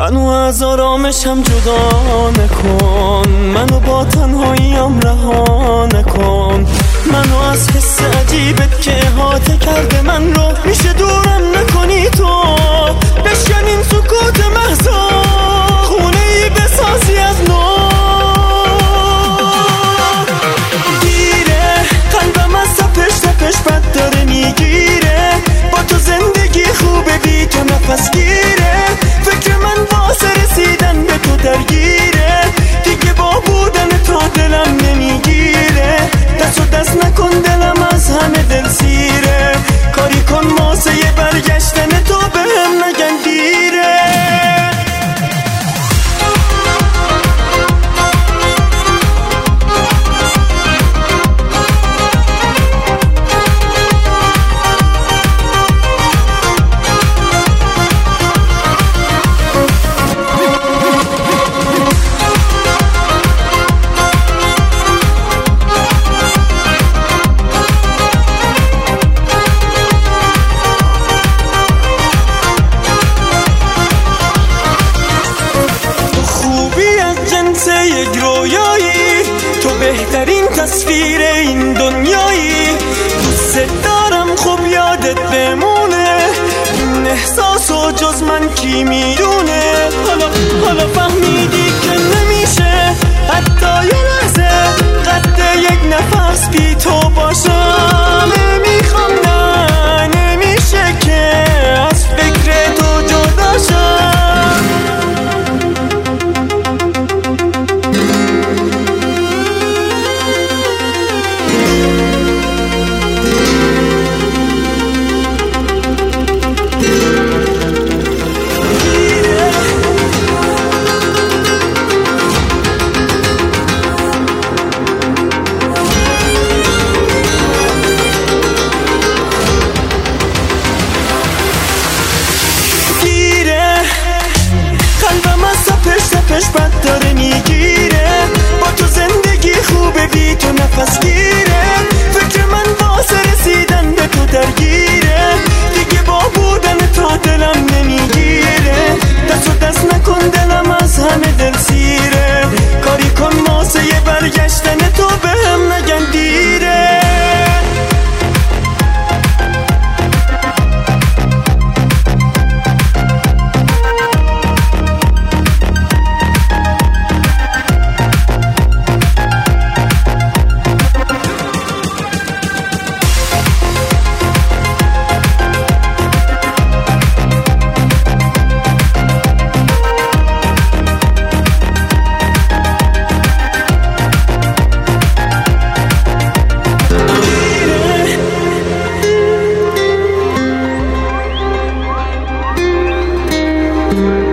منو از آرامشم جدا نکن، منو با تنهاییم رها نکن، منو از حس عجیبت که احاطه کرده من رو میشه دورم نکنی تو. بشکن این سکوت محضا، خونه ای بسازی از نو. دیره قلبم از تپش بد داره میگیره، با تو زندگی خوبه بی تو نفس گیره. فکر من واسه رسیدن به تو درگیره، دیگه با بودن تو دلم نمیگیره. دست و دست نکن دلم از همه دل سیره، کاری کن واسه یه برگشتن تو بهم نگن دیره. یک رویایی تو بهترین تصویر این دنیایی. دوست دارم خوب یادت بمونه، این احساسو جز من کی میدونه. حالا فهمیدی که نمیشه حتی یه لحظه قد یک نفس بی تو باشم. نمیخوام نه نمیشه که از فکر تو جدا شم. تپش بد داره میگیره، با تو زندگی خوبه بی تو نفس گیره. فکر من واسه رسیدن به تو درگیره، دیگه با بودن تو دلم نمیگیره. دست و دست نکن دلم از همه دل سیره، کاری کن واسه یه برگشتن تو بهم نگن دیره. Mm-hmm.